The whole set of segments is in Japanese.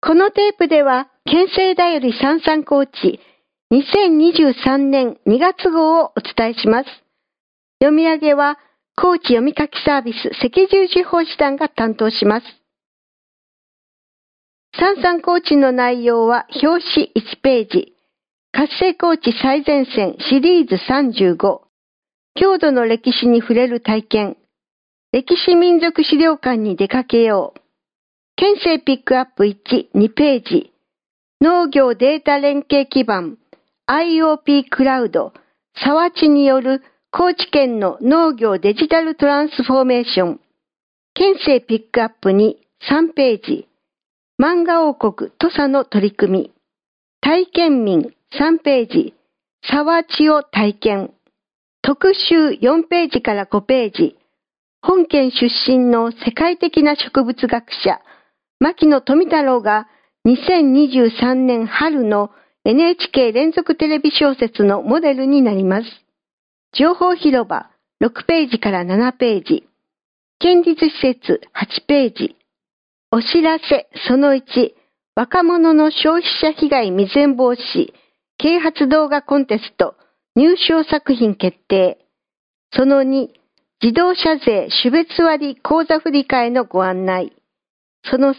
このテープでは、県政だより三々高知2023年2月号をお伝えします。読み上げは、高知読み書きサービス赤十字法師団が担当します。三々高知の内容は表紙1ページ、活性高知最前線シリーズ35、郷土の歴史に触れる体験、歴史民族資料館に出かけよう。県政ピックアップ1、2ページ。農業データ連携基盤 IOP クラウド、沢地による高知県の農業デジタルトランスフォーメーション。県政ピックアップ2、3ページ。漫画王国土佐の取り組み。体験民3ページ。沢地を体験。特集4ページから5ページ。本県出身の世界的な植物学者、牧野富太郎が2023年春の NHK 連続テレビ小説のモデルになります。情報広場6ページから7ページ。県立施設8ページ。お知らせその1、若者の消費者被害未然防止、啓発動画コンテスト、入賞作品決定。その2、自動車税種別割口座振替のご案内。その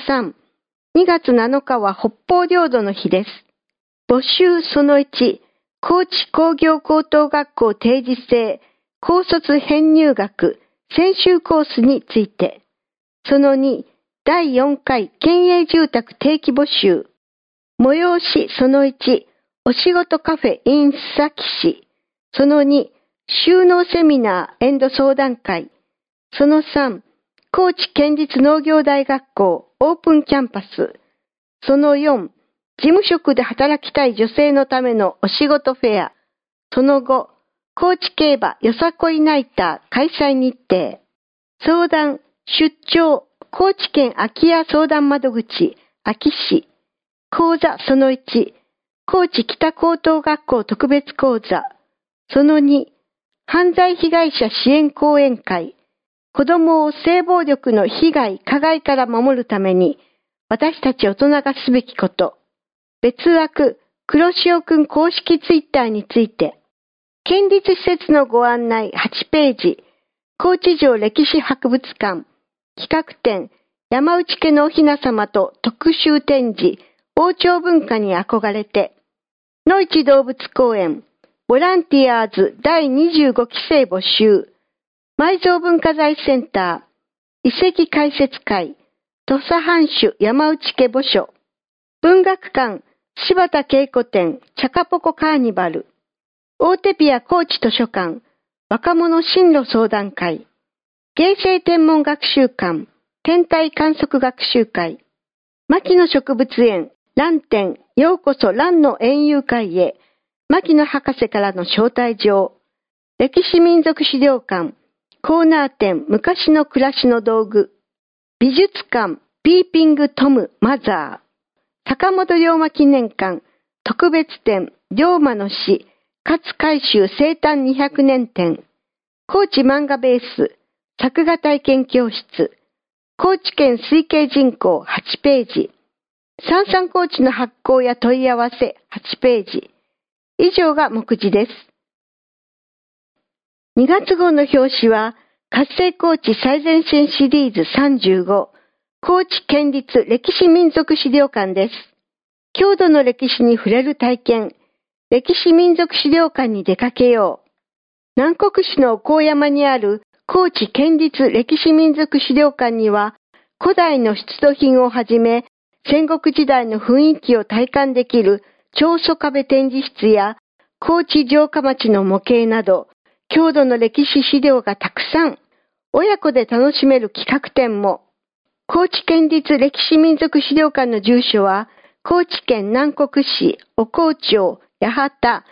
3、2月7日は北方領土の日です。募集その1、高知工業高等学校定時制高卒編入学専修コースについて。その2、第4回県営住宅定期募集。催しその1、お仕事カフェ in 須崎市。その2、就農セミナー相談会。その3、高知県立農業大学校オープンキャンパス。その4、事務職で働きたい女性のためのお仕事フェア。その5、高知競馬よさこいナイター開催日程。相談、出張、高知県空き家相談窓口、空き市。講座その1、高知北高等学校特別講座。その2、犯罪被害者支援講演会。子供を性暴力の被害、加害から守るために、私たち大人がすべきこと。別枠、黒潮くん公式ツイッターについて。県立施設のご案内8ページ。高知城歴史博物館。企画展、山内家のお雛様と特集展示、王朝文化に憧れて。野市動物公園。ボランティアーズ第25期生募集。埋蔵文化財センター。遺跡解説会。土佐藩主山内家墓所。文学館。柴田恵子展。チャカポコカーニバル。大手ピア高知図書館。若者進路相談会。芸生天文学習館。天体観測学習会。牧野植物園。蘭展。ようこそ蘭の園遊会へ。牧野博士からの招待状。歴史民族資料館。コーナー展。昔の暮らしの道具。美術館。ピーピングトムマザー。坂本龍馬記念館。特別展。龍馬の詩。勝海舟生誕200年展。高知漫画ベース。作画体験教室。高知県推計人口8ページ。三々高知の発行や問い合わせ8ページ。以上が目次です。2月号の表紙は、活性高知最前線シリーズ35、高知県立歴史民族資料館です。郷土の歴史に触れる体験、歴史民族資料館に出かけよう。南国市の高山にある高知県立歴史民族資料館には、古代の出土品をはじめ、戦国時代の雰囲気を体感できる長曽壁展示室や高知城下町の模型など、郷土の歴史資料がたくさん、親子で楽しめる企画展も。高知県立歴史民族資料館の住所は、高知県南国市おこ町八幡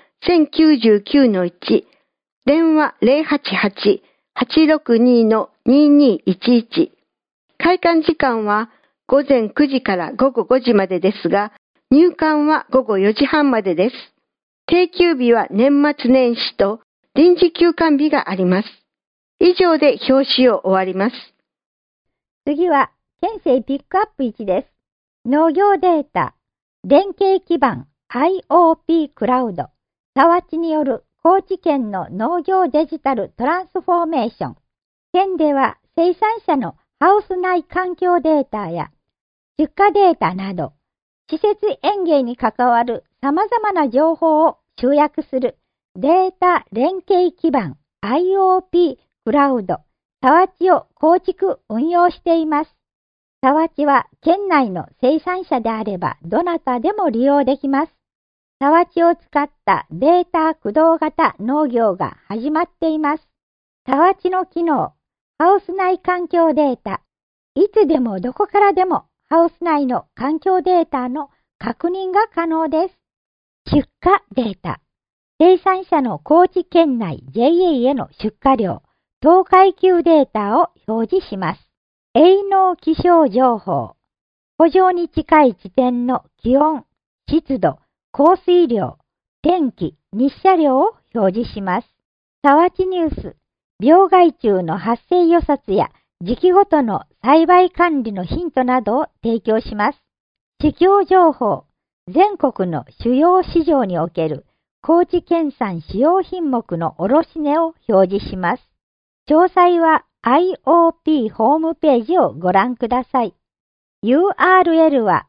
1099-1、電話088-862-2211。開館時間は午前9時から午後5時までですが、入館は午後4時半までです。定休日は年末年始と臨時休館日があります。以上で表紙を終わります。 次は、県政ピックアップ1です。 農業データ、連携基盤 IoP クラウド、サワチによる高知県の農業デジタルトランスフォーメーション。県では生産者のハウス内環境データや出荷データなど、施設園芸に関わる様々な情報を集約するデータ連携基盤 IoP クラウド、サワチを構築運用しています。サワチは県内の生産者であればどなたでも利用できます。サワチを使ったデータ駆動型農業が始まっています。サワチの機能、ハウス内環境データ、いつでもどこからでもハウス内の環境データの確認が可能です。出荷データ、生産者の高知県内 JA への出荷量、等階級データを表示します。営農気象情報、圃場に近い地点の気温、湿度、降水量、天気、日射量を表示します。サワチニュース、病害虫の発生予察や時期ごとの栽培管理のヒントなどを提供します。市況情報、全国の主要市場における高知県産主要品目の卸値を表示します。詳細は IoP ホームページをご覧ください。URL は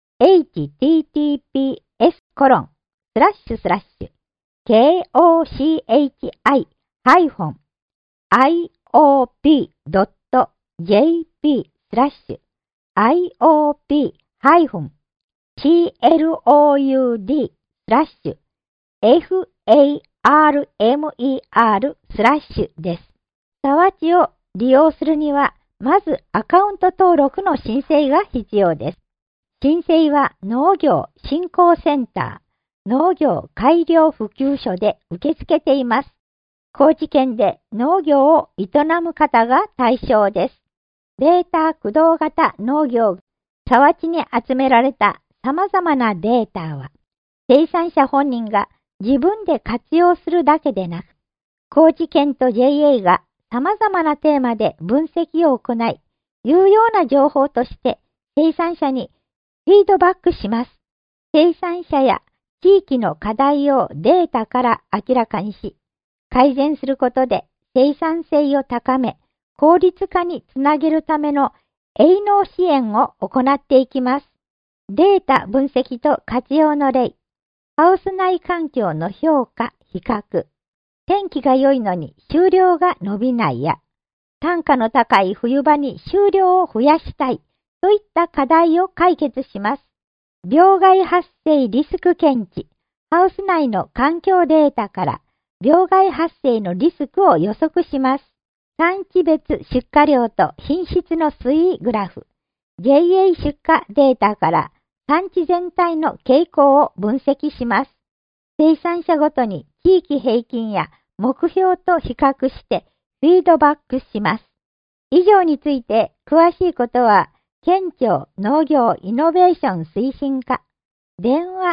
https://iop.jp/iop-cloud/farmer/ です。サワチを利用するには、まずアカウント登録の申請が必要です。申請は農業振興センター、農業改良普及所で受け付けています。高知県で農業を営む方が対象です。データ駆動型農業、サワチに集められた様々なデータは、生産者本人が自分で活用するだけでなく、高知県と JA が様々なテーマで分析を行い、有用な情報として生産者にフィードバックします。生産者や地域の課題をデータから明らかにし、改善することで生産性を高め、効率化につなげるための営農支援を行っていきます。データ分析と活用の例、ハウス内環境の評価、比較、天気が良いのに収量が伸びないや、単価の高い冬場に収量を増やしたいといった課題を解決します。病害発生リスク検知、ハウス内の環境データから病害発生のリスクを予測します。産地別出荷量と品質の推移グラフ、JA 出荷データから産地全体の傾向を分析します。生産者ごとに地域平均や目標と比較してフィードバックします。以上について詳しいことは、県庁農業イノベーション推進課、電話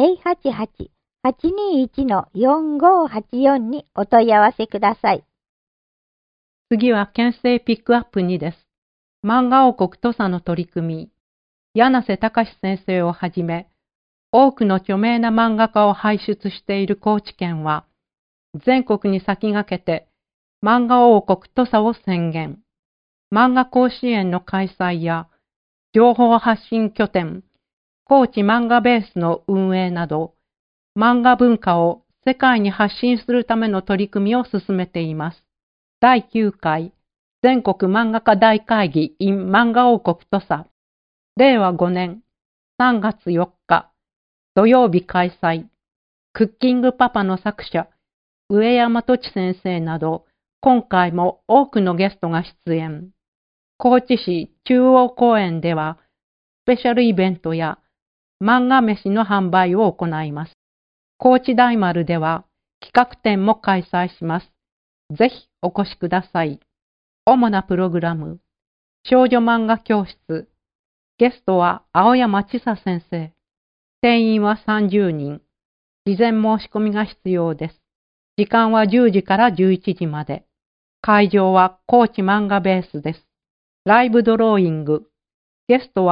088-821-4584 にお問い合わせください。 次は県政ピックアップ2です。漫画王国土佐の取り組み、柳瀬隆先生をはじめ、多くの著名な漫画家を輩出している高知県は、全国に先駆けて漫画王国土佐を宣言。漫画甲子園の開催や、情報発信拠点、高知漫画ベースの運営など、漫画文化を世界に発信するための取り組みを進めています。第9回全国漫画家大会議 in 漫画王国土佐、令和5年3月4日土曜日開催。クッキングパパの作者、上山とち先生など、今回も多くのゲストが出演。高知市中央公園では、スペシャルイベントや漫画飯の販売を行います。高知大丸では企画展も開催します。ぜひお越しください。主なプログラム、少女漫画教室。ゲストは青山千佐先生。定員は30人。事前申し込みが必要です。時間は10時から11時まで。会場は高知漫画ベースです。ライブドローイング。ゲストは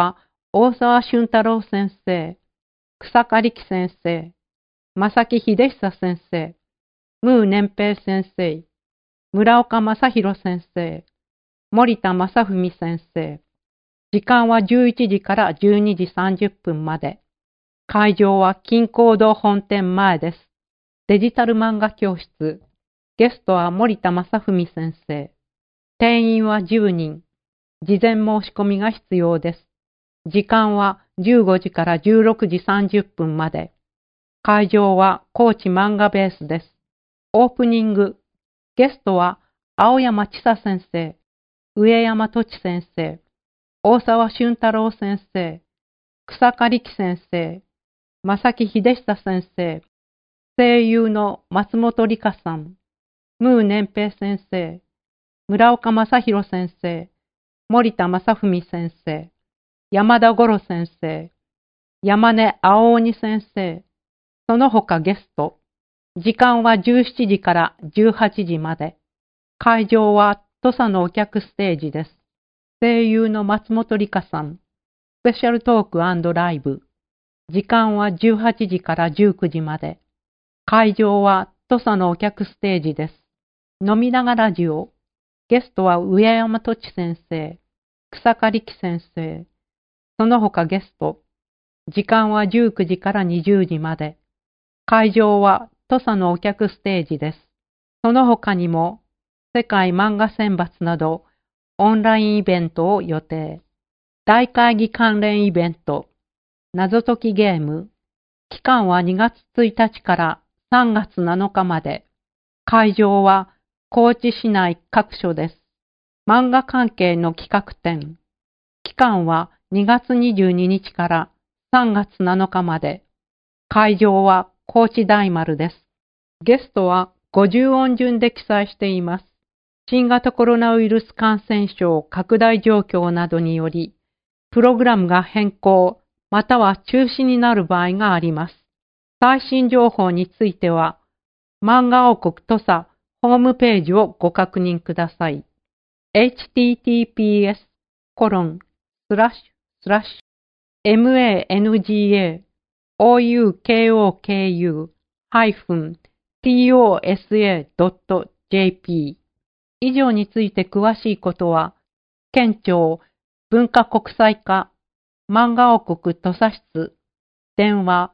大沢俊太郎先生、草刈力先生、正木秀久先生、ムー年平先生、村岡正弘先生、森田正文先生。時間は11時から12時30分まで。会場は金港堂本店前です。デジタル漫画教室。ゲストは森田正文先生。定員は10人。事前申し込みが必要です。時間は15時から16時30分まで。会場は高知漫画ベースです。オープニング。ゲストは青山千佐先生、上山土地先生、大沢俊太郎先生、草刈力先生、正木秀久先生、声優の松本里香さん、ムー年平先生、村岡正弘先生、森田正文先生、山田五郎先生、山根青鬼先生、その他ゲスト。時間は17時から18時まで。会場は土佐のお客ステージです。声優の松本里香さん。スペシャルトーク&ライブ。時間は18時から19時まで。会場は土佐のお客ステージです。飲みながらラジオ。ゲストは上山土地先生、草刈力先生。その他ゲスト。時間は19時から20時まで。会場は土佐のお客ステージです。その他にも、世界漫画選抜など、オンラインイベントを予定。大会議関連イベント、謎解きゲーム。期間は2月1日から3月7日まで。会場は高知市内各所です。漫画関係の企画展。期間は2月22日から3月7日まで。会場は高知大丸です。ゲストは50音順で記載しています。新型コロナウイルス感染症拡大状況などにより、プログラムが変更、または中止になる場合があります。最新情報については、漫画王国土佐ホームページをご確認ください。https://mangao-tosa.jp 以上について詳しいことは、県庁文化国際課漫画王国土佐室電話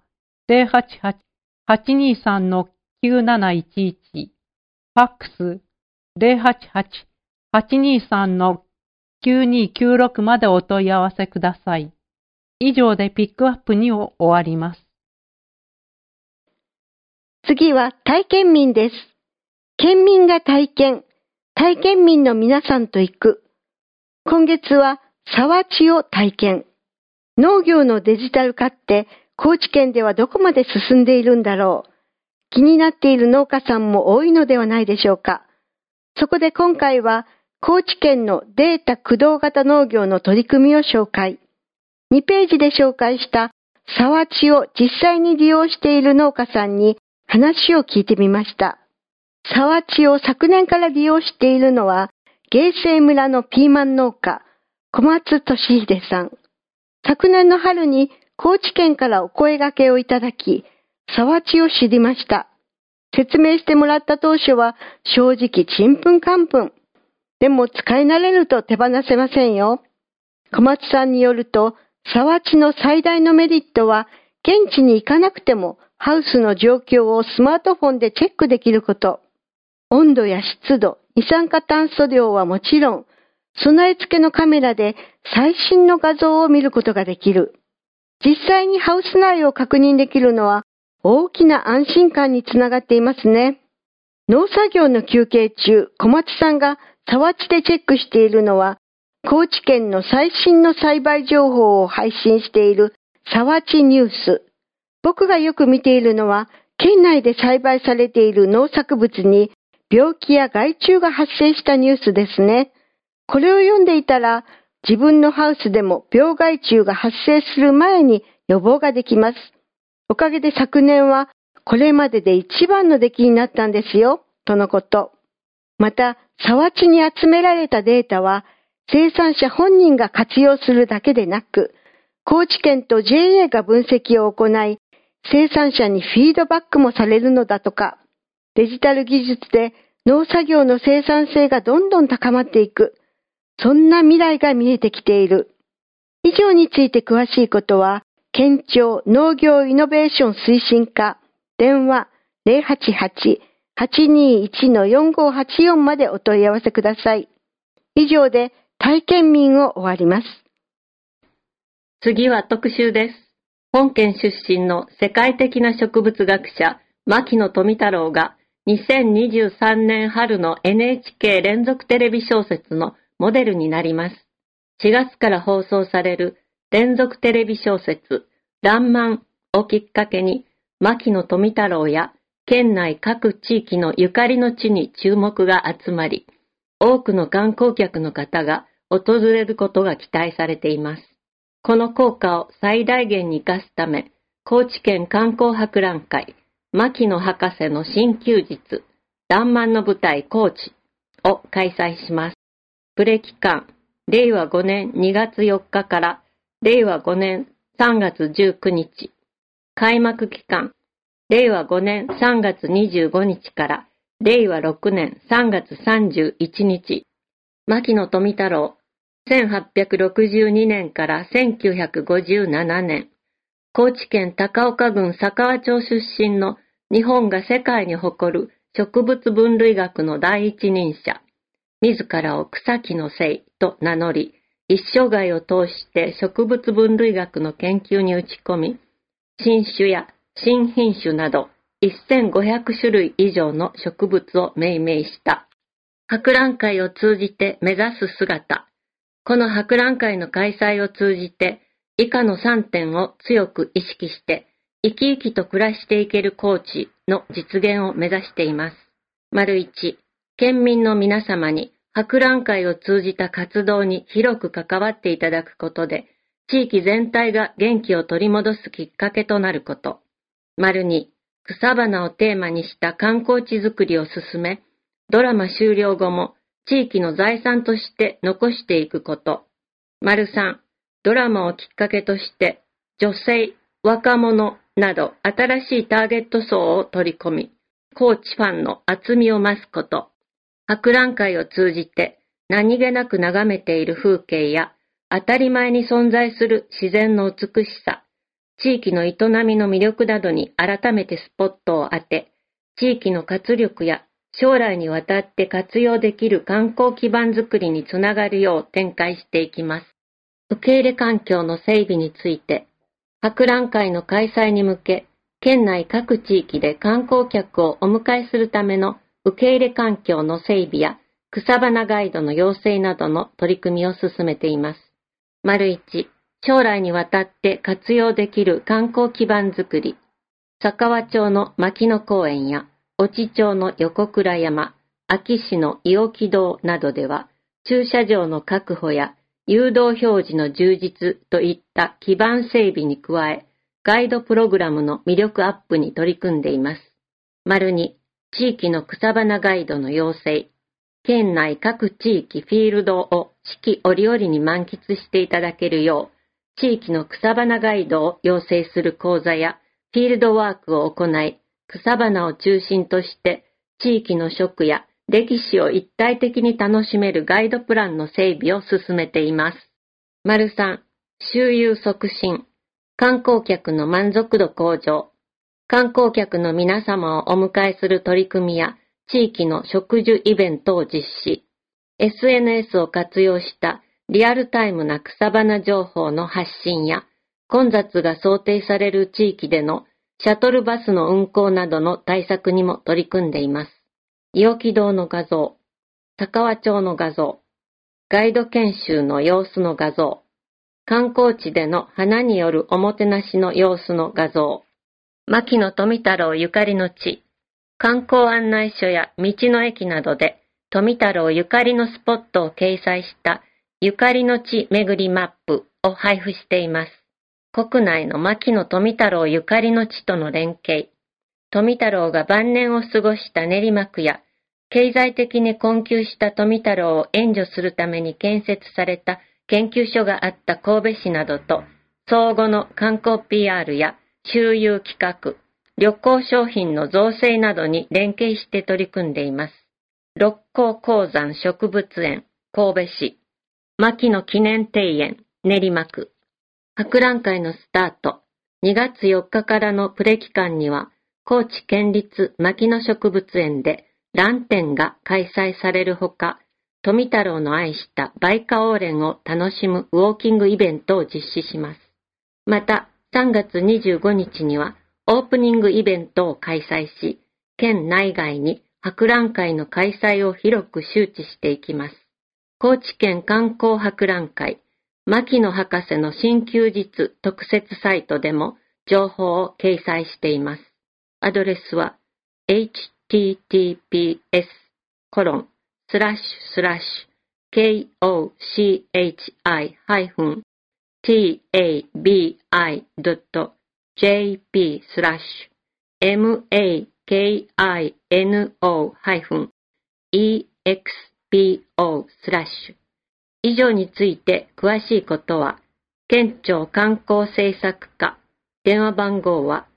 088-823-9711 ファックス 088-823-9296 までお問い合わせください。以上でピックアップに終わります。 次は体験民です。県民が体験民の皆さんと行く。今月は沢地を体験。農業のデジタル化って高知県ではどこまで進んでいるんだろう。気になっている農家さんも多いのではないでしょうか。そこで今回は高知県のデータ駆動型農業の取り組みを紹介。2ページで紹介した沢地を実際に利用している農家さんに話を聞いてみました。沢地を昨年から利用しているのは芸西村のピーマン農家小松俊秀さん。昨年の春に高知県からお声掛けをいただき、沢地を知りました。説明してもらった当初は正直ちんぷんかんぷん。でも使い慣れると手放せませんよ。小松さんによると、沢地の最大のメリットは、現地に行かなくてもハウスの状況をスマートフォンでチェックできること。温度や湿度、二酸化炭素量はもちろん、備え付けのカメラで最新の画像を見ることができる。実際にハウス内を確認できるのは大きな安心感につながっていますね。農作業の休憩中、小松さんが沢地でチェックしているのは、高知県の最新の栽培情報を配信している沢地ニュース。僕がよく見ているのは、県内で栽培されている農作物に病気や害虫が発生したニュースですね。これを読んでいたら、自分のハウスでも病害虫が発生する前に予防ができます。おかげで昨年はこれまでで一番の出来になったんですよ、とのこと。また、沢地に集められたデータは、生産者本人が活用するだけでなく、 高知県と JA が分析を行い、生産者にフィードバックもされるのだとか、デジタル技術で農作業の生産性がどんどん高まっていく、そんな未来が見えてきている。以上について詳しいことは、県庁農業イノベーション推進課、電話 088-821-4584 までお問い合わせください。以上で体験民を終わります。 次は特集です。本県出身の世界的な植物学者、牧野富太郎が2023年春の NHK 連続テレビ小説のモデルになります。4月から放送される連続テレビ小説、らんまんをきっかけに、牧野富太郎や県内各地域のゆかりの地に注目が集まり、多くの観光客の方が訪れることが期待されています。この効果を最大限に活かすため、高知県観光博覧会、牧野博士の新休日、らんまんの舞台高知を開催します。プレ期間、令和5年2月4日から令和5年3月19日。開幕期間、令和5年3月25日から令和6年3月31日。牧野富太郎、1862年から1957年。高知県高岡郡佐川町出身の日本が世界に誇る植物分類学の第一人者。自らを草木の精と名乗り、一生涯を通して植物分類学の研究に打ち込み、新種や新品種など1500種類以上の植物を命名した。博覧会を通じて目指す姿。この博覧会の開催を通じて、以下の3点を強く意識して、生き生きと暮らしていける高知の実現を目指しています。1、県民の皆様に博覧会を通じた活動に広く関わっていただくことで、地域全体が元気を取り戻すきっかけとなること。2、草花をテーマにした観光地づくりを進め、ドラマ終了後も地域の財産として残していくこと。3、ドラマをきっかけとして、女性、若者など新しいターゲット層を取り込み、高知ファンの厚みを増すこと。博覧会を通じて何気なく眺めている風景や当たり前に存在する自然の美しさ、地域の営みの魅力などに改めてスポットを当て、地域の活力や将来にわたって活用できる観光基盤づくりにつながるよう展開していきます。受け入れ環境の整備について、博覧会の開催に向け、県内各地域で観光客をお迎えするための受け入れ環境の整備や草花ガイドの養成などの取り組みを進めています。1、将来にわたって活用できる観光基盤づくり。佐川町の牧野公園や越智町の横倉山、安芸市の伊尾木堂などでは、駐車場の確保や誘導表示の充実といった基盤整備に加え、ガイドプログラムの魅力アップに取り組んでいます。2、地域の草花ガイドの養成。県内各地域フィールドを四季折々に満喫していただけるよう、地域の草花ガイドを養成する講座やフィールドワークを行い、草花を中心として地域の食や歴史を一体的に楽しめるガイドプランの整備を進めています。3、周遊促進。観光客の満足度向上。観光客の皆様をお迎えする取り組みや地域の植樹イベントを実施。SNS を活用したリアルタイムな草花情報の発信や混雑が想定される地域でのシャトルバスの運行などの対策にも取り組んでいます。伊尾木堂の画像、佐川町の画像、ガイド研修の様子の画像、観光地での花によるおもてなしの様子の画像、牧野富太郎ゆかりの地、観光案内所や道の駅などで富太郎ゆかりのスポットを掲載したゆかりの地巡りマップを配布しています。国内の牧野富太郎ゆかりの地との連携、富太郎が晩年を過ごした練馬区や経済的に困窮した富太郎を援助するために建設された研究所があった神戸市などと相互の観光 PR や周遊企画、旅行商品の造成などに連携して取り組んでいます。六甲鉱山植物園、神戸市、牧野記念庭園、練馬区。博覧会のスタート、2月4日からのプレ期間には、高知県立牧野植物園でラン展が開催されるほか、富太郎の愛したバイカオウレンを楽しむウォーキングイベントを実施します。また、3月25日にはオープニングイベントを開催し、県内外に博覧会の開催を広く周知していきます。高知県観光博覧会、牧野博士の新休日特設サイトでも情報を掲載しています。アドレスは https://makino-expo/ 以上について詳しいことは、県庁観光政策課、電話番号は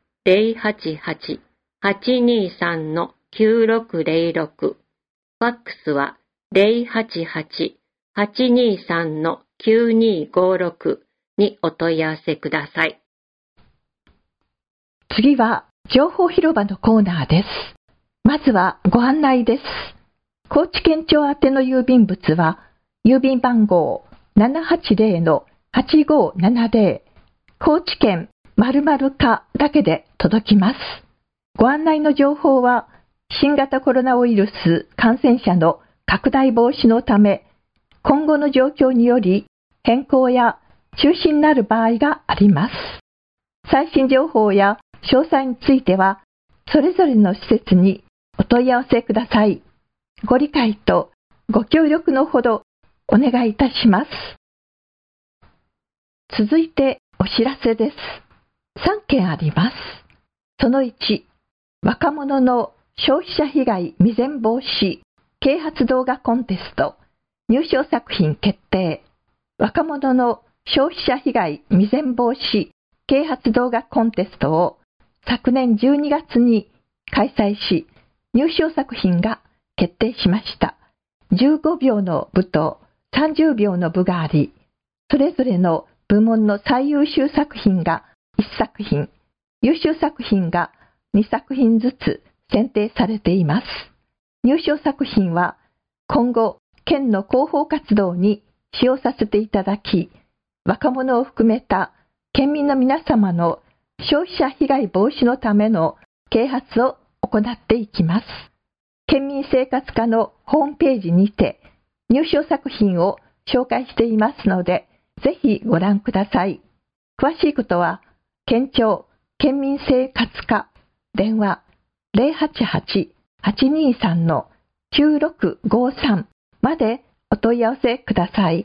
088-823-9606、ファックスは 088-823-9256 にお問い合わせください。 次は情報広場のコーナーです。まずはご案内です。高知県庁宛ての郵便物は、郵便番号 780-8570 高知県〇〇課だけで届きます。ご案内の情報は新型コロナウイルス感染者の拡大防止のため、今後の状況により変更や中止になる場合があります。最新情報や詳細についてはそれぞれの施設にお問い合わせください。ご理解とご協力のほどお願いいたします。続いてお知らせです。3件あります。その1、若者の消費者被害未然防止啓発動画コンテスト入賞作品決定。若者の消費者被害未然防止啓発動画コンテストを昨年12月に開催し、入賞作品が決定しました。15秒の部と30秒の部があり、それぞれの部門の最優秀作品が1作品、優秀作品が2作品ずつ選定されています。入賞作品は今後、県の広報活動に使用させていただき、若者を含めた県民の皆様の消費者被害防止のための啓発を行っていきます。県民生活課のホームページにて入賞作品を紹介していますので、ぜひご覧ください。詳しいことは、県庁県民生活課電話 088-823-9653 までお問い合わせください。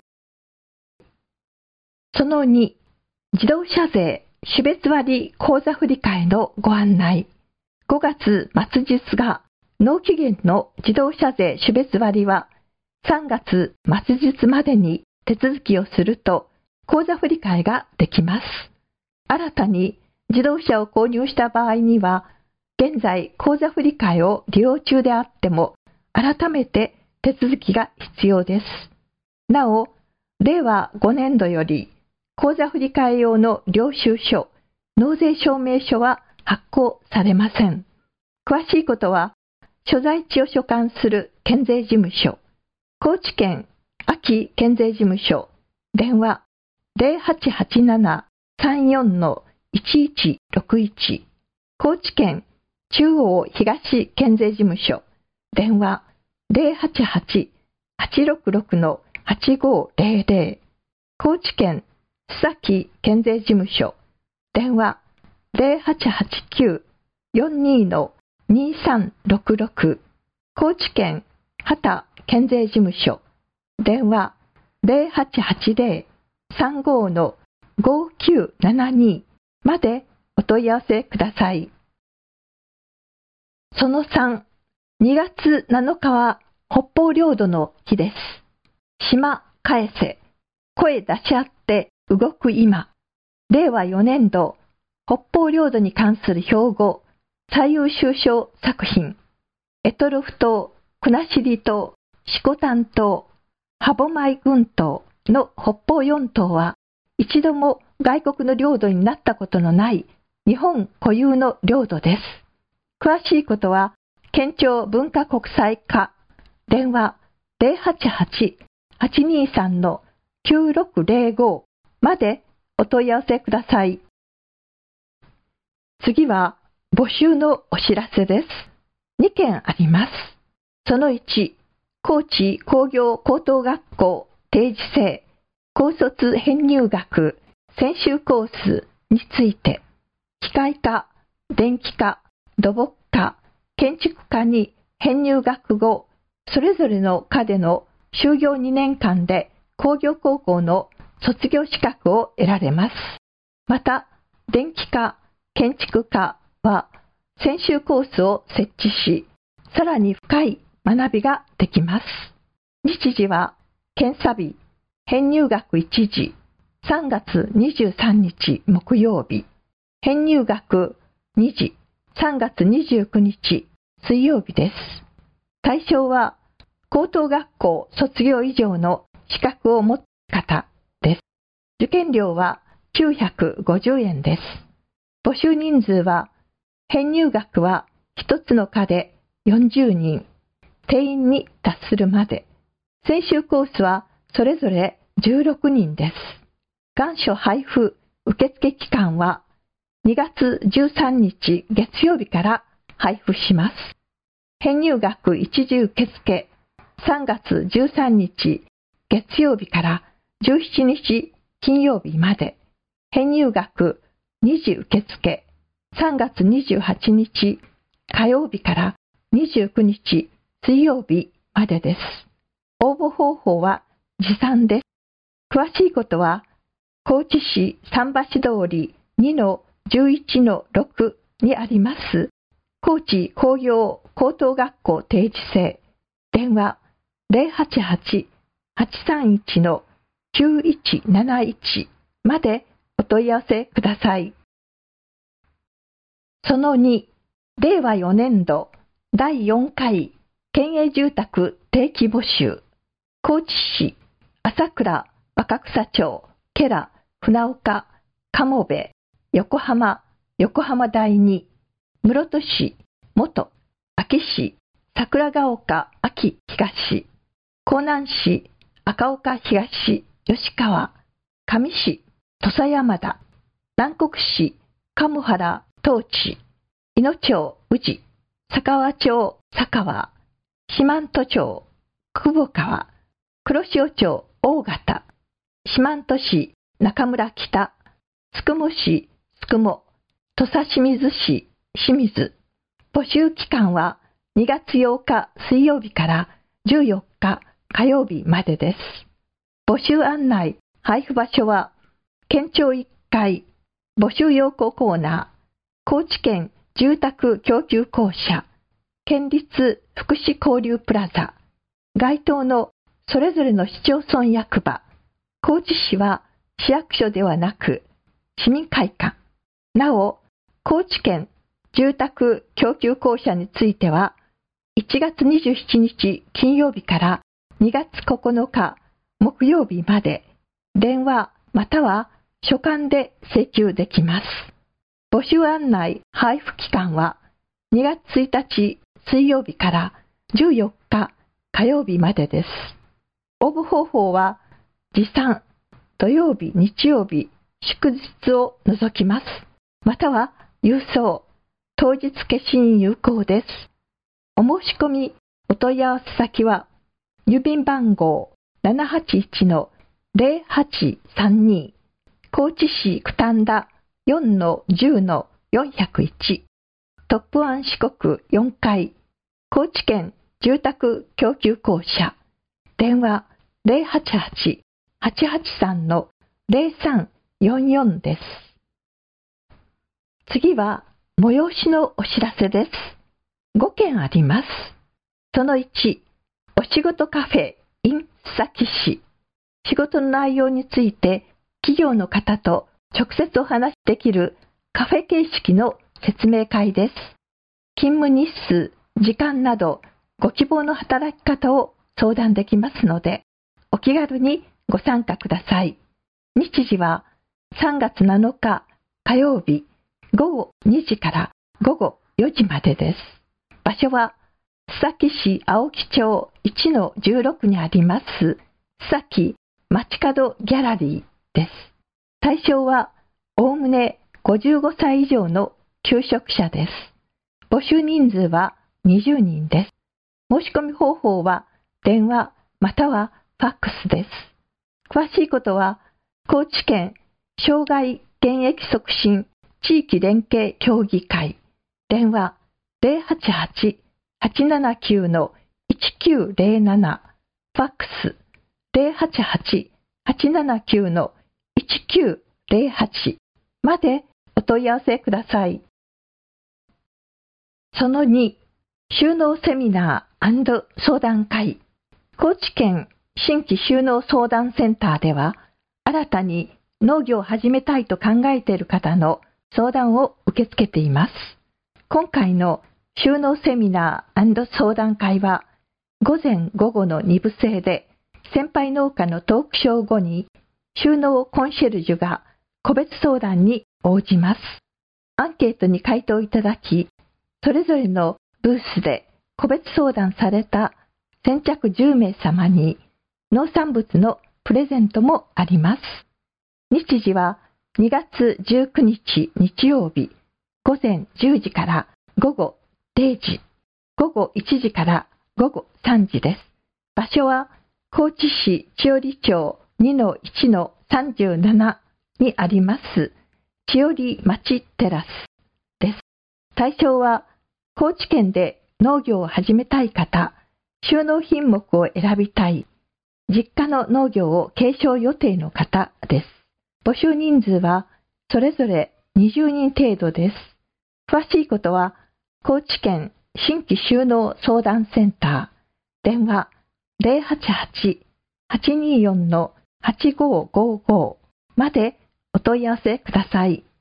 その2、自動車税種別割口座振替のご案内。5月末日が納期限の自動車税種別割は3月末日までに手続きをすると口座振替ができます。新たに自動車を購入した場合には、現在口座振替を利用中であっても改めて手続きが必要です。なお、令和5年度より口座振替用の領収書、納税証明書は発行されません。詳しいことは、所在地を所管する県税事務所、高知県安芸県税事務所、電話 0887-34-1161、高知県中央東県税事務所、電話 088-866-8500、高知県須崎県税事務所、電話 0889-42-2366、高知県畑県税事務所、電話 0880-35-5972 までお問い合わせください。その3、2月7日は北方領土の日です。島返せ、声出し合って動く今。 令和4年度北方領土に関する標語最優秀賞作品、択捉島、国後島、色丹島、歯舞群島の北方4島は一度も外国の領土になったことのない日本固有の領土です。詳しいことは県庁文化国際課電話 088-823-9605 までお問い合わせください。次は募集のお知らせです。2件あります。その1、高知工業高等学校定時制高卒編入学専修コースについて、機械科、電気科、土木科、建築科に編入学後、それぞれの科での修業2年間で工業高校の卒業資格を得られます。また、電気科、建築科は専修コースを設置し、さらに深い学びができます。日時は、検査日、編入学1時、3月23日木曜日、編入学2時、3月29日水曜日です。対象は、高等学校卒業以上の資格を持った方です。受験料は950円です。募集人数は、編入学は1つの科で40人、定員に達するまで。専修コースはそれぞれ16人です。願書配布受付期間は2月13日月曜日から配布します。編入学一時受付3月13日月曜日から17日金曜日まで。編入学二次受付3月28日火曜日から29日水曜日までです。応募方法は持参です。詳しいことは、高知市桟橋通り 2-11-6 にあります、高知工業高等学校定時制、電話 088-831-9171 までお問い合わせください。その2、令和4年度第4回県営住宅定期募集、高知市、朝倉、若草町、慶良、船岡、鴨部、横浜、横浜第二、室戸市、元、安芸市、桜ヶ丘、安芸東、江南市、赤岡東、吉川、上市、土佐山田、南国市、鴨原、東地、伊野町、宇治、佐川町、佐川、四万十町、久保川、黒潮町、大型、四万十市、中村北、つくも市、つくも、土佐清水市、清水。募集期間は2月8日水曜日から14日火曜日までです。募集案内、配布場所は、県庁1階、募集要項コーナー、高知県住宅供給公社、県立福祉交流プラザ、該当のそれぞれの市町村役場、高知市は市役所ではなく市民会館。なお、高知県住宅供給公社については、1月27日金曜日から2月9日木曜日まで、電話または書簡で請求できます。募集案内配布期間は2月1日水曜日から14日火曜日までです。応募方法は持参、土曜日、日曜日、祝日を除きます。または郵送、当日消印有効です。お申し込み、お問い合わせ先は、郵便番号 781-0832 高知市九反田 4-10-401 トップワン四国4階高知県住宅供給公社電話 088-883-0344 です。次は催しのお知らせです。5件あります。その1、お仕事カフェ in 須崎市。仕事の内容について企業の方と直接お話しできるカフェ形式の説明会です。勤務日数、時間などご希望の働き方を相談できますので、お気軽にご参加ください。日時は3月7日火曜日午後2時から午後4時までです。場所は須崎市青木町 1-16 にあります須崎街角ギャラリーです。対象はおおむね55歳以上の求職者です。募集人数は20人です。申し込み方法は電話またはファックスです。詳しいことは高知県障害現役促進地域連携協議会電話 088-879-1907 ファックス 088-879-1908 までお問い合わせください。その2、就農セミナー&相談会。高知県新規就農相談センターでは、新たに農業を始めたいと考えている方の相談を受け付けています。今回の就農セミナー&相談会は、午前午後の2部制で、先輩農家のトークショー後に、就農コンシェルジュが個別相談に応じます。アンケートに回答いただき、それぞれのブースで個別相談された先着10名様に農産物のプレゼントもあります。日時は2月19日日曜日午前10時から午後0時、午後1時から午後3時です。場所は高知市千織町 2-1-37 にあります千織町テラスです。対象は高知県で農業を始めたい方、就農品目を選びたい、実家の農業を継承予定の方です。募集人数はそれぞれ20人程度です。詳しいことは高知県新規就農相談センター、電話 088-824-8555 までお問い合わせください。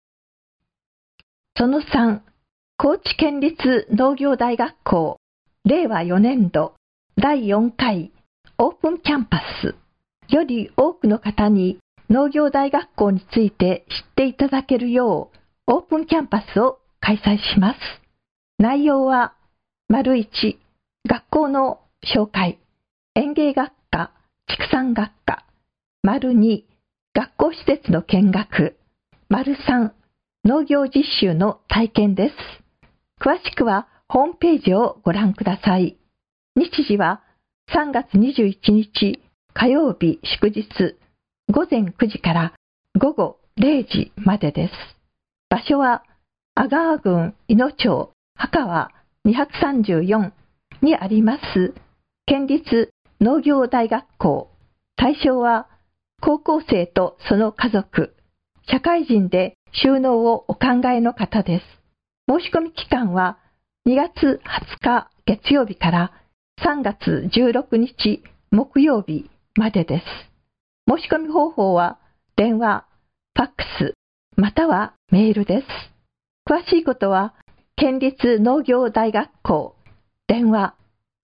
その3、高知県立農業大学校令和4年度第4回オープンキャンパスより多くの方に農業大学校について知っていただけるようオープンキャンパスを開催します。内容は 1、学校の紹介、園芸学科、畜産学科、2、学校施設の見学、3、農業実習の体験です。詳しくはホームページをご覧ください。日時は3月21日火曜日祝日午前9時から午後0時までです。場所は阿川郡伊野町羽川234にあります県立農業大学校。対象は高校生とその家族、社会人で就農をお考えの方です。申し込み期間は2月20日月曜日から3月16日木曜日までです。申し込み方法は電話、ファックス、またはメールです。詳しいことは県立農業大学校電話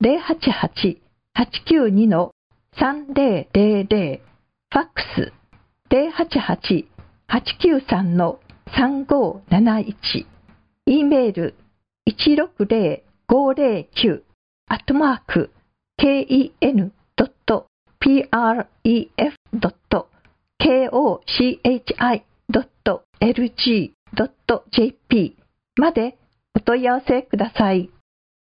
088-892-3000 ファックス 088-893-3571 E メール 160-509-ken.pref.kochi.lg.jp までお問い合わせください。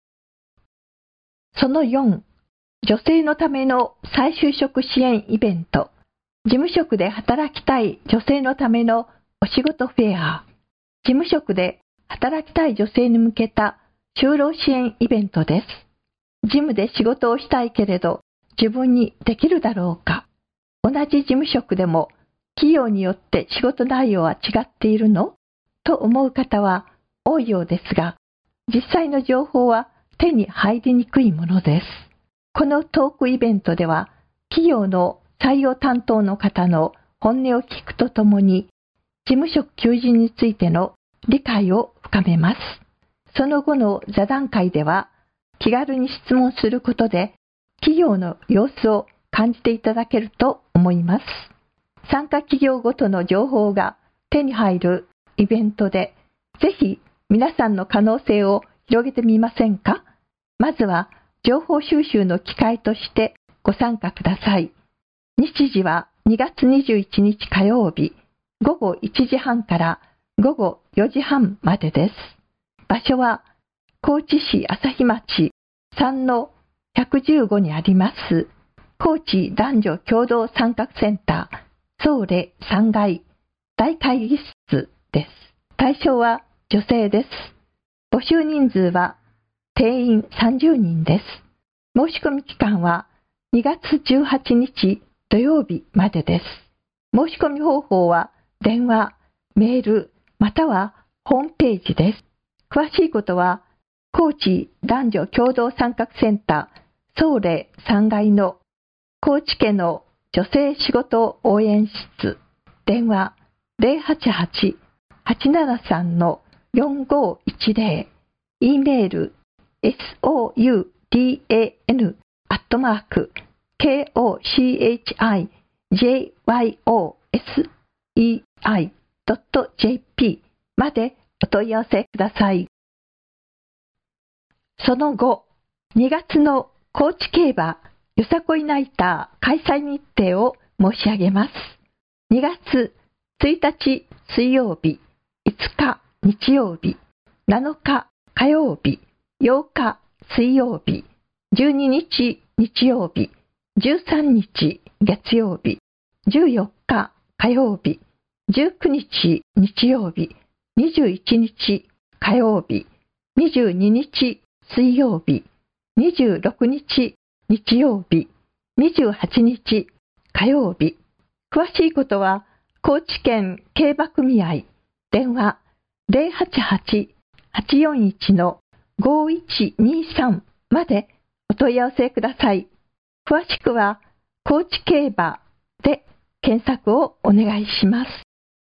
その4、女性のための再就職支援イベント、事務職で働きたい女性のためのお仕事フェア、事務職で働きたい女性に向けた就労支援イベントです。事務で仕事をしたいけれど自分にできるだろうか。同じ事務職でも企業によって仕事内容は違っているのと思う方は多いようですが、実際の情報は手に入りにくいものです。このトークイベントでは企業の採用担当の方の本音を聞くとともに、 事務職求人についての理解を深めます。その後の座談会では、気軽に質問することで、企業の様子を感じていただけると思います。参加企業ごとの情報が手に入るイベントで、ぜひ皆さんの可能性を広げてみませんか？まずは情報収集の機会としてご参加ください。日時は2月21日火曜日、午後1時半から午後4時半までです。場所は高知市朝日町3-115にあります高知男女共同参画センター総例3階大会議室です。対象は女性です。募集人数は定員30人です。申し込み期間は2月18日土曜日までです。申し込み方法は電話、メール、またはホームページです。詳しいことは、高知男女共同参画センター総例3階の高知県の女性仕事応援室、電話 088-873-4510、e メール soudan@kochijyosei.jp までお問い合わせください。その後、2月の高知競馬よさこいナイター開催日程を申し上げます。2月1日水曜日、5日日曜日、7日火曜日、8日水曜日、12日日曜日、13日月曜日、14日火曜日、19日日曜日、21日火曜日、22日水曜日、26日日曜日、28日火曜日。詳しいことは高知県競馬組合電話 088-841-5123 までお問い合わせください。詳しくは高知競馬で検索をお願いします。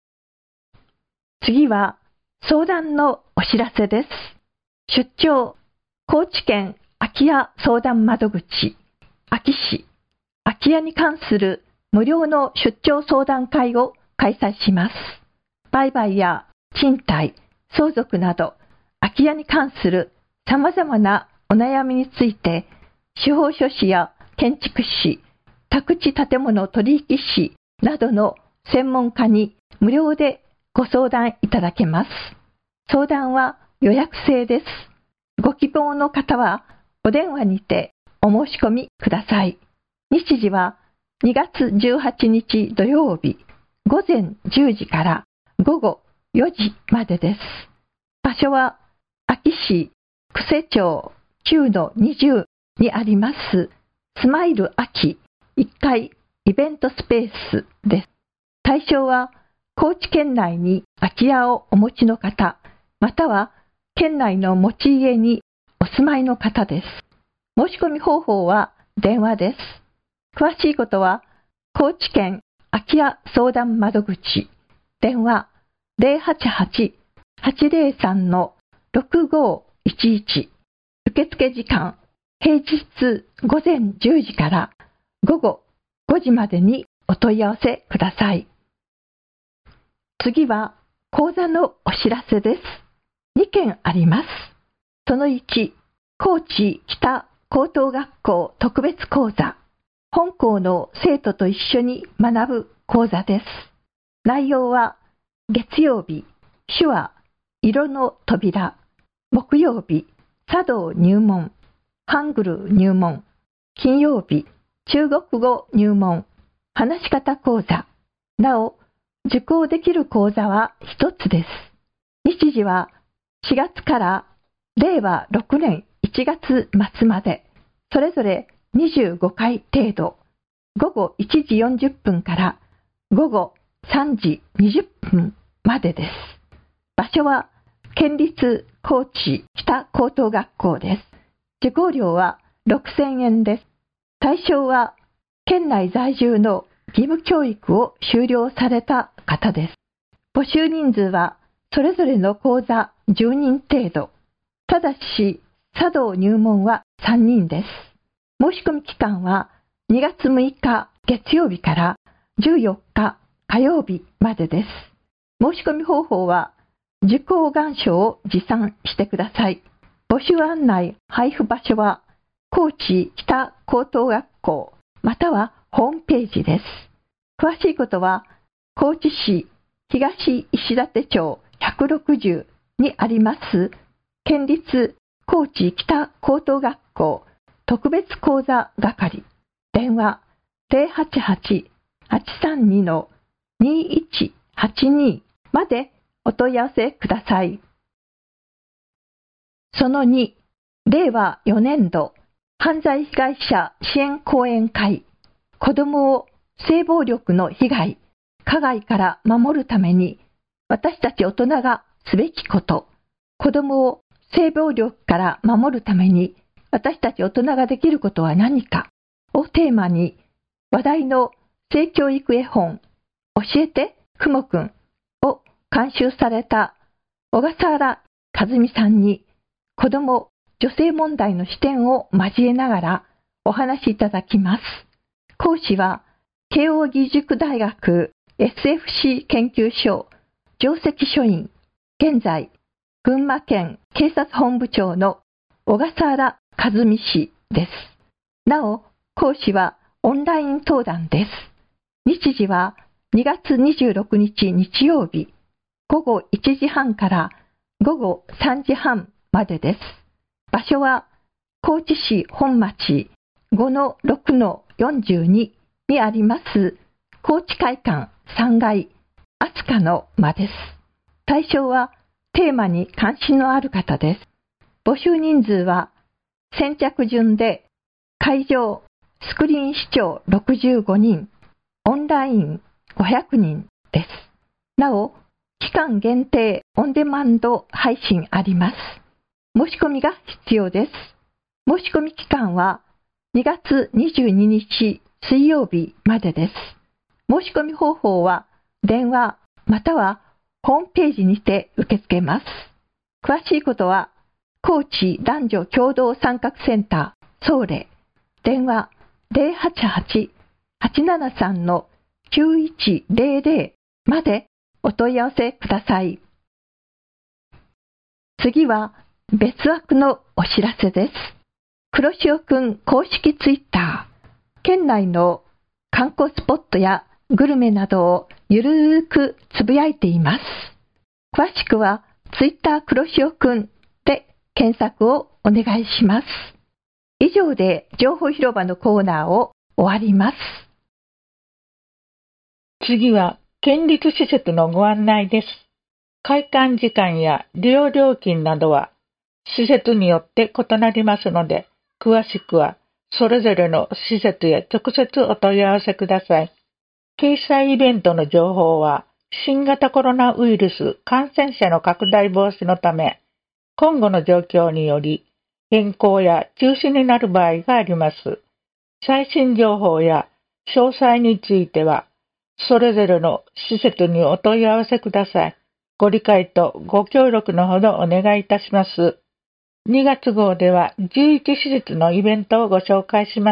次は相談のお知らせです。出張高知県空き家相談窓口安芸市空き家に関する無料の出張相談会を開催します。売買や賃貸、相続など空き家に関する様々なお悩みについて司法書士や建築士、宅地建物取引士などの専門家に無料でご相談いただけます。相談は予約制です。ご希望の方はお電話にてお申し込みください。日時は2月18日土曜日午前10時から午後4時までです。場所は安芸市久世町 9-20 にありますスマイル秋1階イベントスペースです。対象は高知県内に空き家をお持ちの方、または県内の持ち家にお住まいの方です。申し込み方法は電話です。詳しいことは高知県空き家相談窓口電話 088-803-6511 受付時間平日午前10時から午後5時までにお問い合わせください。次は講座のお知らせです。2件あります。その1、高知北高等学校特別講座。本校の生徒と一緒に学ぶ講座です。内容は月曜日、手話、色の扉。木曜日、茶道入門、ハングル入門。金曜日、中国語入門、話し方講座。なお、受講できる講座は一つです。日時は4月から令和6年1月末まで、それぞれ25回程度、午後1時40分から午後3時20分までです。場所は県立高知北高等学校です。受講料は6000円です。対象は県内在住の義務教育を修了された方です。 募集人数はそれぞれの講座10人程度。ただし、茶道入門は3人です。申し込み期間は2月6日月曜日から14日火曜日までです。申し込み方法は受講願書を持参してください。募集案内配布場所は高知北高等学校またはホームページです。詳しいことは高知市東石館町160にあります県立高知北高等学校特別講座係電話 088-832-2182 までお問い合わせください。その2、令和4年度犯罪被害者支援講演会、子どもを性暴力の被害、加害から守るために私たち大人がすべきこと、子どもを性暴力から守るために私たち大人ができることは何かをテーマに話題の性教育絵本教えてくもくんを監修された小笠原和美さんに子ども・女性問題の視点を交えながらお話しいただきます。講師は慶應義塾大学 SFC 研究所上席書員、現在群馬県警察本部長の小笠原和美氏です。なお、講師はオンライン登壇です。日時は2月26日日曜日、午後1時半から午後3時半までです。場所は高知市本町 5-6-42 にあります高知会館3階飛鳥の間です。対象はテーマに関心のある方です。募集人数は先着順で会場スクリーン視聴65人、オンライン500人です。なお、期間限定オンデマンド配信あります。申し込みが必要です。申し込み期間は2月22日水曜日までです。申し込み方法は電話またはホームページにて受け付けます。詳しいことは高知男女共同参画センターソーレ電話 088-873-9100 までお問い合わせください。次は別枠のお知らせです。黒潮くん公式ツイッター、県内の観光スポットやグルメなどをゆるーくつぶやいています。詳しくはツイッター黒潮くんで検索をお願いします。以上で情報広場のコーナーを終わります。 次は県立施設のご案内です。開館時間や利用料金などは施設によって異なりますので、詳しくはそれぞれの施設へ直接お問い合わせください。掲載イベントの情報は新型コロナウイルス感染者の拡大防止のため、今後の状況により変更や中止になる場合があります。最新情報や詳細については、それぞれの施設にお問い合わせください。ご理解とご協力のほどお願いいたします。2月号では11施設のイベントをご紹介します。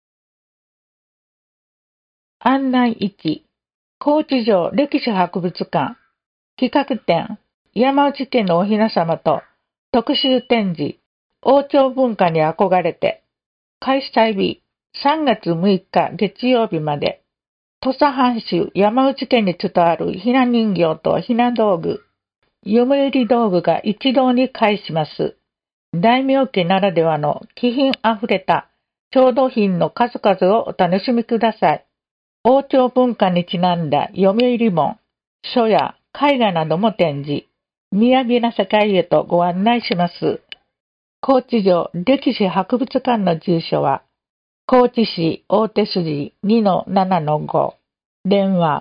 案内1、高知城歴史博物館、企画展、山内家のお雛様と特集展示、王朝文化に憧れて、開催日3月6日月曜日まで、土佐藩主山内家に伝わる雛人形と雛道具、嫁入り道具が一堂に会します。大名家ならではの気品あふれた調度品の数々をお楽しみください。王朝文化にちなんだ嫁入り門、書や絵画なども展示、雅な世界へとご案内します。高知城歴史博物館の住所は、高知市大手筋 2-7-5、電話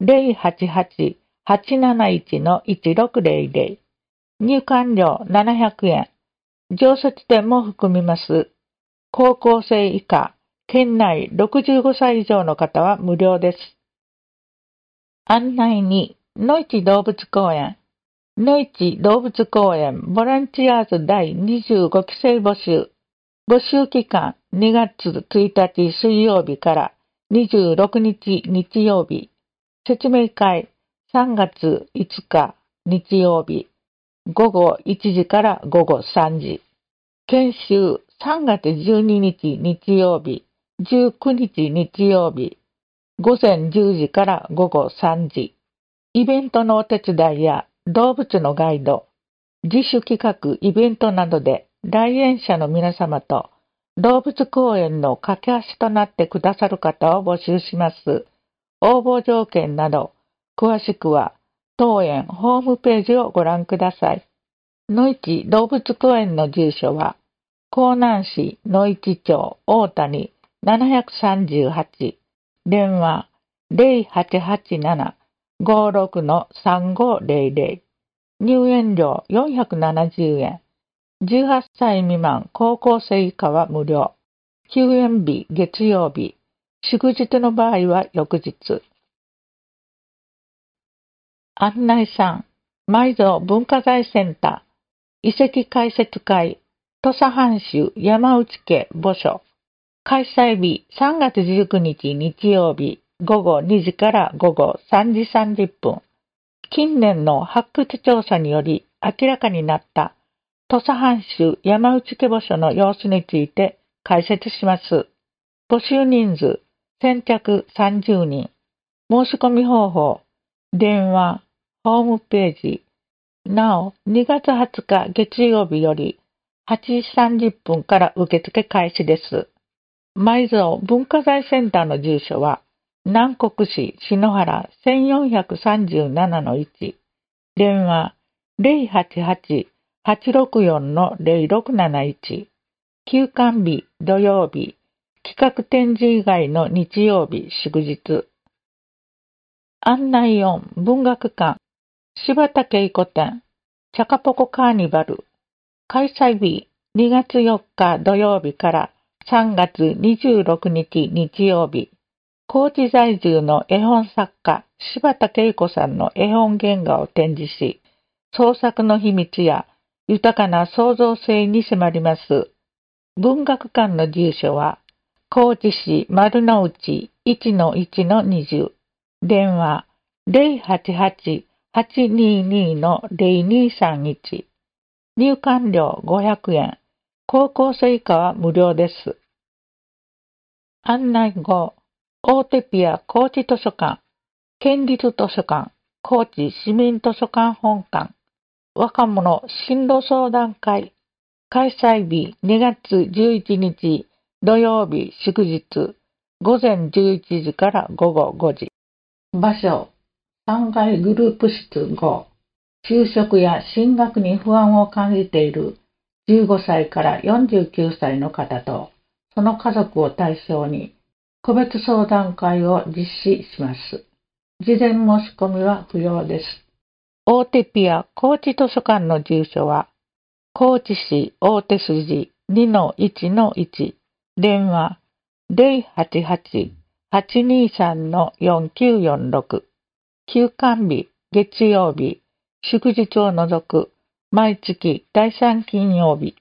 088-871-1600、入館料700円、常設店も含みます。高校生以下、県内65歳以上の方は無料です。案内にのいち動物公園、のいち動物公園ボランティアーズ第25期生募集。募集期間2月1日水曜日から26日日曜日。説明会3月5日日曜日。午後1時から午後3時。研修3月12日日曜日、19日日曜日。午前10時から午後3時。イベントのお手伝いや動物のガイド、自主企画イベントなどで来園者の皆様と動物公園の架け橋となってくださる方を募集します。応募条件など、詳しくは当園ホームページをご覧ください。のいち動物公園の住所は、江南市のいち町大谷738、電話0887-56-3500、入園料470円、18歳未満高校生以下は無料、休園日月曜日、祝日の場合は翌日。案内3、埋蔵文化財センター、遺跡解説会、土佐藩主山内家墓所、開催日3月19日日曜日、午後2時から午後3時30分。近年の発掘調査により明らかになった土佐藩主山内家墓所の様子について解説します。募集人数先着30人。申し込み方法、電話、ホームページ。なお、2月20日月曜日より8時30分から受付開始です。埋蔵文化財センターの住所は、南国市篠原1437-1、電話088-864-0671、休館日土曜日、企画展示以外の日曜日祝日。案内4、文学館、柴田恵子展、チャカポコカーニバル、開催日2月4日土曜日から3月26日日曜日。高知在住の絵本作家柴田恵子さんの絵本原画を展示し、創作の秘密や豊かな創造性に迫ります。文学館の住所は、高知市丸の内 1-1-20、電話088-822-0231、入館料500円、高校生以下は無料です。案内5、大手ピア高知図書館、県立図書館、高知市民図書館本館、若者進路相談会、開催日2月11日土曜日祝日、午前11時から午後5時。場所、3階グループ室5、就職や進学に不安を感じている15歳から49歳の方と、その家族を対象に、個別相談会を実施します。事前申し込みは不要です。大手ピア高知図書館の住所は、高知市大手筋 2-1-1、電話088-823-4946、休館日月曜日、祝日を除く毎月第3金曜日。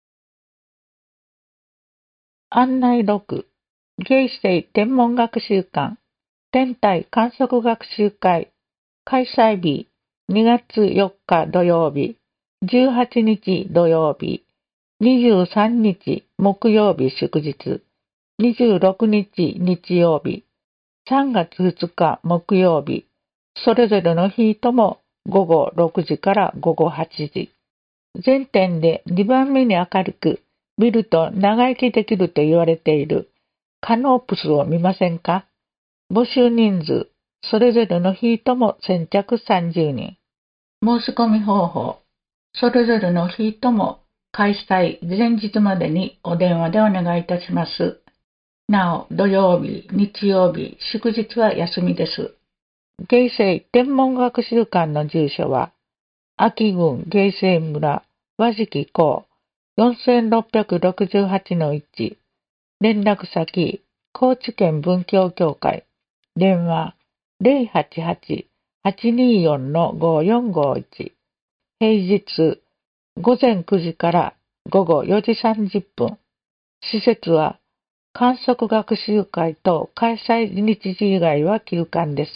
案内6、芸生天文学習館、天体観測学習会、開催日2月4日土曜日、18日土曜日、23日木曜日祝日、26日日曜日、3月2日木曜日、それぞれの日とも午後6時から午後8時。全店で2番目に明るく、見ると長生きできると言われているカノープスを見ませんか？募集人数、それぞれの日とも先着30人。申し込み方法、それぞれの日とも開催前日までにお電話でお願いいたします。なお、土曜日、日曜日、祝日は休みです。芸生天文学習館の住所は、安芸郡芸生村和敷港 4668-1、連絡先、高知県文教協会、電話 824-5451。平日、午前9時から午後4時30分。施設は、観測学習会等開催日時以外は休館です。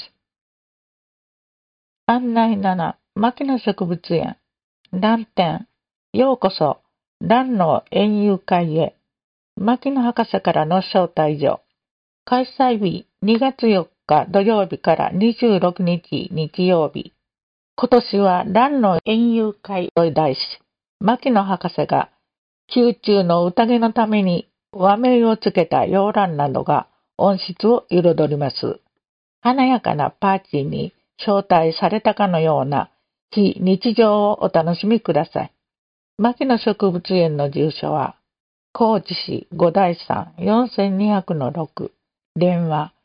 案内7、牧野植物園。蘭展。ようこそ、蘭の園遊会へ。牧野博士からの招待状。開催日2月4日土曜日から26日日曜日。今年は蘭の園遊会と題し、牧野博士が宮中の宴のために和名をつけた洋蘭などが温室を彩ります。華やかなパーティーに招待されたかのような非日常をお楽しみください。牧野植物園の住所は、高知市五台山 4200-6、電話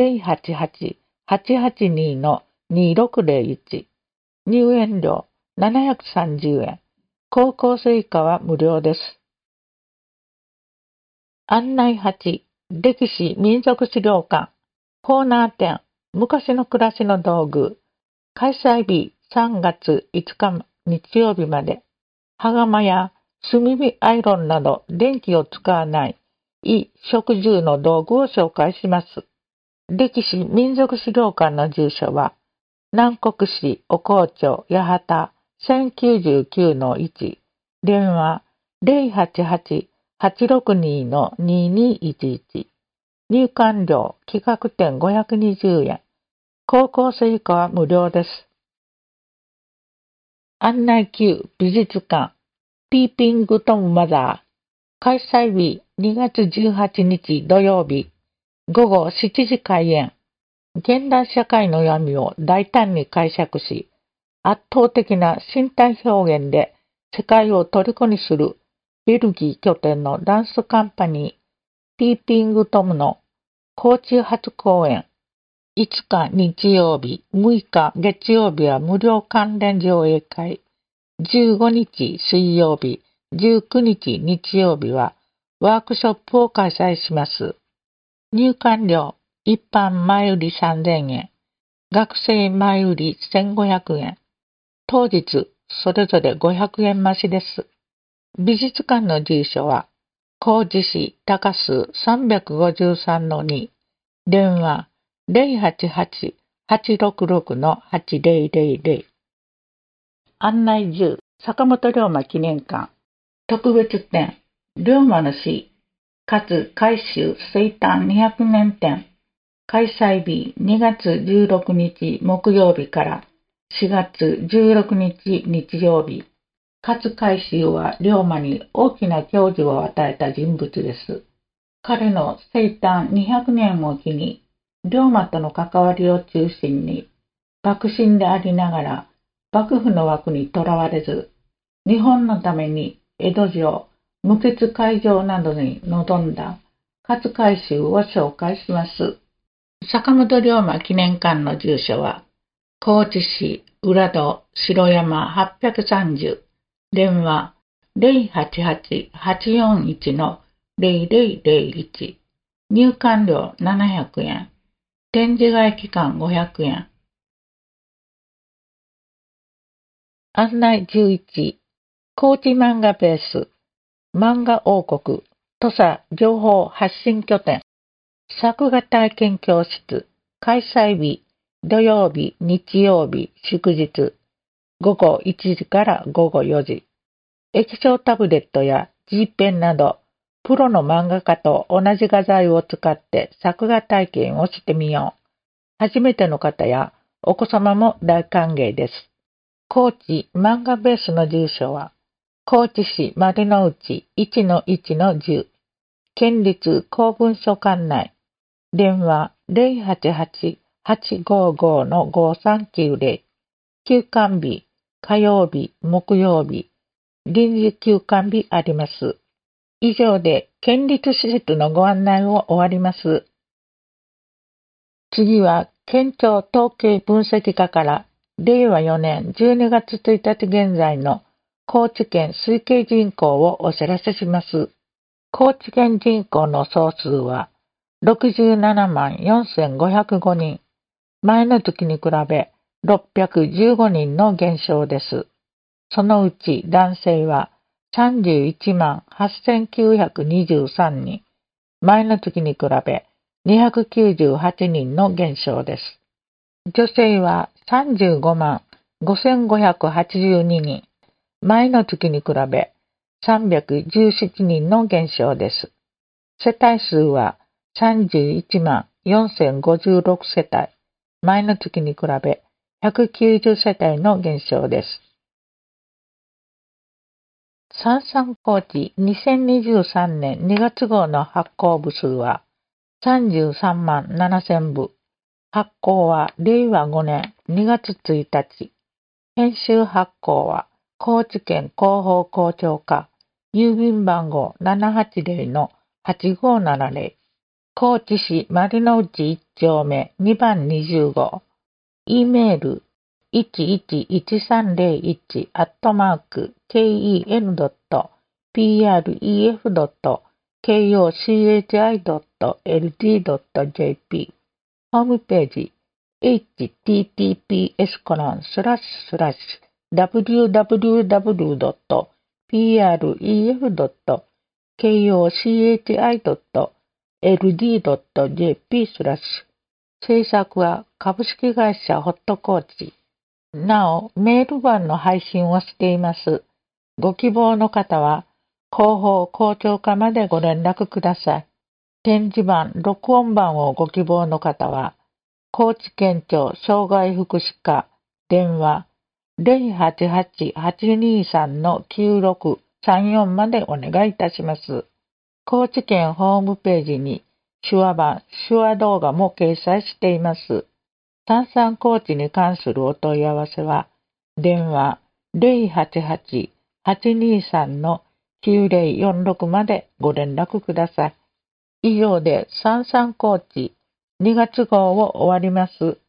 088-882-2601、入園料730円、高校生以下は無料です。案内8、歴史民族資料館、コーナー展、昔の暮らしの道具、開催日3月5日日曜日まで、羽釜や炭火アイロンなど電気を使わない衣食住の道具を紹介します。歴史民族資料館の住所は、南国市お紅町八幡 1099-1、電話 088-862-2211、入館料企画展520円、高校生以下は無料です。案内9、美術館、ピーピングトムマザー、開催日2月18日土曜日、午後7時開演。現代社会の闇を大胆に解釈し、圧倒的な身体表現で世界を虜にするベルギー拠点のダンスカンパニー、ピーピングトムの高知初公演。5日日曜日、6日月曜日は無料関連上映会。15日水曜日、19日日曜日はワークショップを開催します。入館料、一般前売り3000円、学生前売り1500円、当日それぞれ500円増しです。美術館の住所は、高知市高洲 353-2、電話 088-866-8000。案内10、坂本龍馬記念館、特別展、龍馬の詩、かつ改修生誕200年展、開催日2月16日木曜日から4月16日日曜日。勝海舟は龍馬に大きな教授を与えた人物です。彼の生誕200年を機に、龍馬との関わりを中心に、幕臣でありながら幕府の枠にとらわれず、日本のために江戸城、無血開城などに臨んだ勝海舟を紹介します。坂本龍馬記念館の住所は、高知市浦戸城山830、電話 088-841-0001、入館料700円、展示外期間500円。案内11、高知漫画ベース、漫画王国、土佐情報発信拠点、作画体験教室、開催日、土曜日、日曜日、祝日、午後1時から午後4時。液晶タブレットや G ペンなど、プロの漫画家と同じ画材を使って作画体験をしてみよう。初めての方やお子様も大歓迎です。高知漫画ベースの住所は、高知市丸の内 1-1-10、県立公文書館内、電話 088-855-5390、休館日、火曜日、木曜日、臨時休館日あります。以上で県立施設のご案内を終わります。次は県庁統計分析課から令和4年12月1日現在の高知県推計人口をお知らせします。高知県人口の総数は67万4505人。前の月に比べ 615人の減少です。そのうち男性は31万8923人、前の月に比べ298人の減少です。女性は35万5582人、前の月に比べ317人の減少です。世帯数は31万4056世帯、前の月に比べ190世帯の減少です。三々高知2023年2月号の発行部数は33万7000部。発行は令和5年2月1日。編集発行は高知県広報校長課、郵便番号 780-8570、高知市丸の内1丁目2番20号、E メール1111-ken.pref.kochi.ld.jp、ホームページ https://www.pref.kochi.ld.jp/制作は株式会社ホットコーチ。なお、メール版の配信をしています。ご希望の方は、広報校長課までご連絡ください。展示版、録音版をご希望の方は、高知県庁障害福祉課、電話 088-823-9634 までお願いいたします。高知県ホームページに手話版、手話動画も掲載しています。三々高知に関するお問い合わせは、電話 088-823-9046 までご連絡ください。以上で三々高知2月号を終わります。